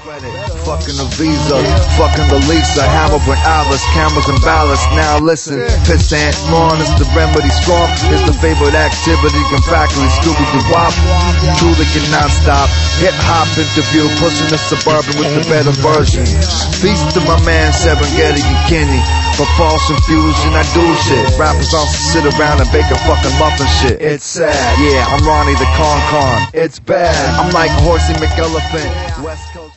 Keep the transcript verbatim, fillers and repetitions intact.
Fucking the visa, fucking the Lisa, Hamilton, Alice, cameras and ballast. Now listen, piss and lawn is the remedy. Strong is the favorite activity. Can factory, Scooby Doo Wop. Truly cannot stop. Hip hop interview, pushing the suburban with the better version. Feast to my man Serengeti and Kenny. For false infusion, I do shit. Rappers also sit around and bake a fucking muffin shit. It's sad, yeah, I'm Ronnie the Con Con. It's bad, I'm like Horsey McElephant. West Coast.